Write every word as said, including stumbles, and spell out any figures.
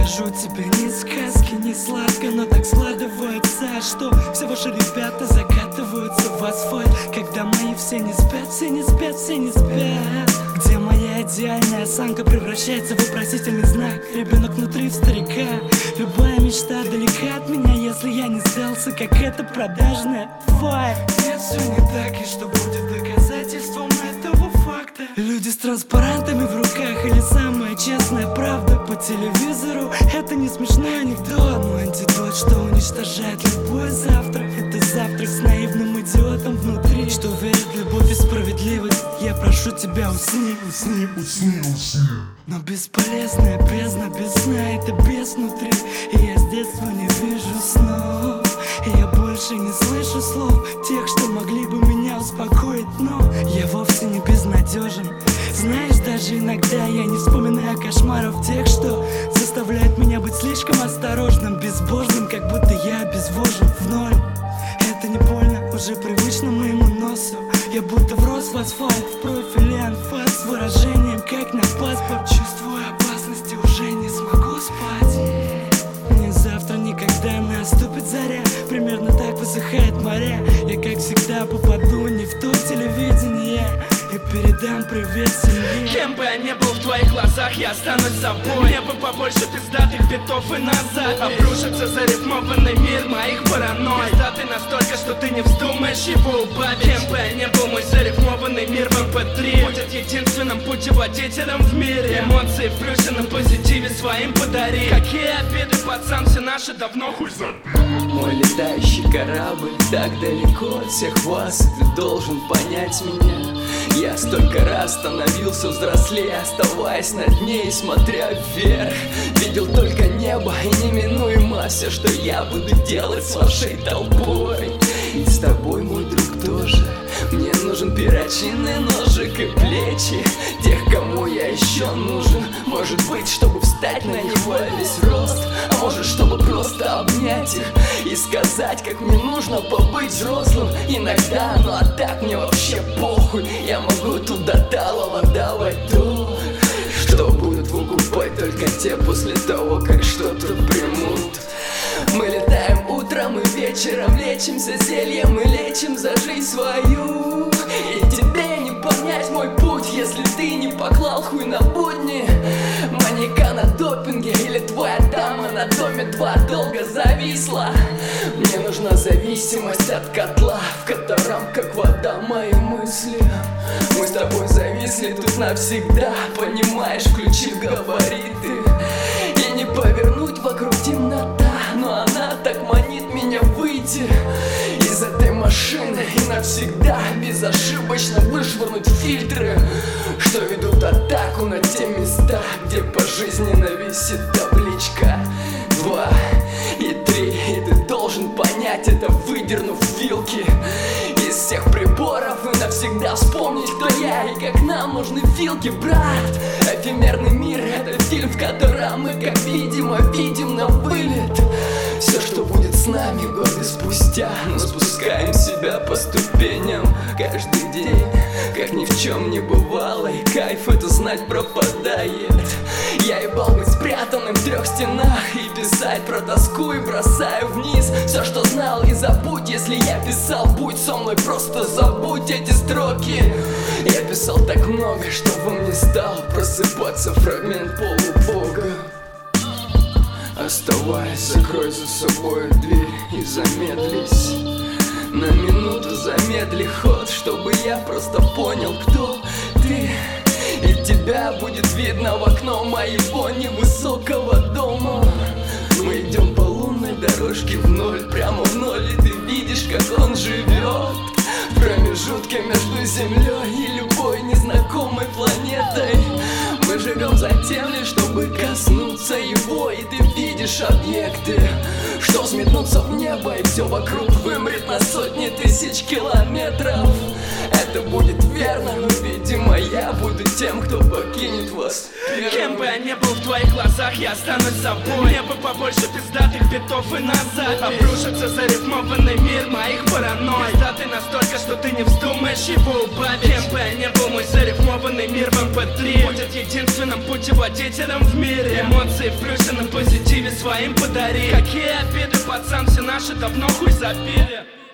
скажу тебе, ни сказки, ни сладко, но так складывается, что все ваши ребята закатываются в асфальт. Когда мои все не спят, все не спят, все не спят. Где моя идеальная осанка превращается в вопросительный знак. Ребенок внутри в старика. Любая мечта далека от меня, если я не сдался, как это продажная файль. Нет, все не так, и что будет доказательством этого факта? Люди с транспарантами в руках или самая честная правда по телевизору? Это не смешной анекдот, но антидот, что уничтожает любой завтрак. Это завтрак с наивным идиотом внутри, что верит в любовь и справедливость. Я прошу тебя, усни, усни, усни, усни. Но бесполезная бездна, без сна, это без внутри. И я с детства не вижу снов, и я больше не слышу слов тех, что могли бы меня успокоить. Но я вовсе не безнадежен. Знаешь, даже иногда я не вспоминаю кошмаров тех, что заставляют меня быть слишком осторожным, безбожным, как будто я обезвожен в ноль. Это не больно, уже привычно моему носу. Я будто врос в асфальт, в профиле анфас с выражением, как на паспорт. Чувствую опасности, уже не смогу спать. Мне завтра никогда наступит заря. Примерно так высыхает моря. Я, как всегда, попаду не в то телевидение и передам привет семье. Кем бы я не был в твоих глазах, я останусь собой. Мне бы побольше пиздатых битов и назад. Обрушится зарифмованный мир моих паранойй. Пиздатый настолько, что ты не вздумаешь его убавить. Кем бы я не был, мой зарифмованный мир в эм пэ три будет единственным путеводителем в мире. Эмоции в плюсе на позитиве своим подари. Какие обиды, пацан, все наши давно хуй забили. Мой летающий корабль так далеко от всех вас, и ты должен понять меня. Я столько раз становился взрослее, оставаясь на дне и смотря вверх. Видел только небо и неминуемо все, что я буду делать с вашей толпой. И с тобой, мой друг, тоже. Мне нужен перочинный ножик и плечи тех, кому я еще нужен. Может быть, чтобы встать на него весь рост, а может, чтобы просто обнять их и сказать, как мне нужно побыть взрослым иногда. Ну а так мне вообще похуй. Я могу туда талого давать то, что будут выкупать только те после того, как что-то примут. Мы летаем утром и вечером, лечимся зельем, мы лечим за жизнь свою. И тебе не понять мой путь, если ты не поклал хуй на будни. Маньяка на допинге или твоя дама на доме два долго зависла. Мне нужна зависимость от котла, в котором как вода мои мысли. Мы с тобой зависли тут навсегда, понимаешь, включив габариты. И не повернуть вокруг темнота, но она так манит меня выйти из этой машины и навсегда безошибочно вышвырнуть фильтры, что ведут атаку на те места, где пожизненно висит табличка два и три. И ты должен понять это, выдернув вилки из всех приборов и навсегда вспомнить, кто я и как нам нужны вилки, брат. Эфемерный мир — это фильм, в котором мы, как видимо, видим на вылет все, что будет с нами годы спустя. Но спускаем себя по ступеням каждый день, как ни в чем не бывало, и кайф это знать пропадает. Я ебал быть спрятанным в трех стенах и писать про тоску, и бросаю вниз все, что знал, и забудь, если я писал, будь со мной, просто забудь эти строки. Я писал так много, что во мне стал просыпаться фрагмент полубога. Оставаясь, закрой за собой дверь и замедлись. На минуту замедли ход, чтобы я просто понял, кто ты. И тебя будет видно в окно моего невысокого дома. Мы идем по лунной дорожке в ноль, прямо в ноль, и ты видишь, как он живет в промежутке между землей и любой незнакомой планетой. Мы живем за тем лишь, чтобы коснуться его, и ты видишь объекты, что что взметнуться в небо, и все вокруг вымрет на сотни тысяч километров. Это будет верно, но, видимо, я буду тем, кто покинет вас первым. Кем бы я не был в твоих глазах, я останусь собой. Мне бы побольше пиздатых битов и назад. Обрушится зарифмованный мир моих паранойй. Пиздатый настолько, что ты не вздумаешь его убавить. Кем бы я не был, мой зарифмованный мир в эм пэ три будет единственным путеводителем в мире. Эмоции в плюсе на позитиве своим подари. Какие обиды, пацан, все наши давно хуй забили.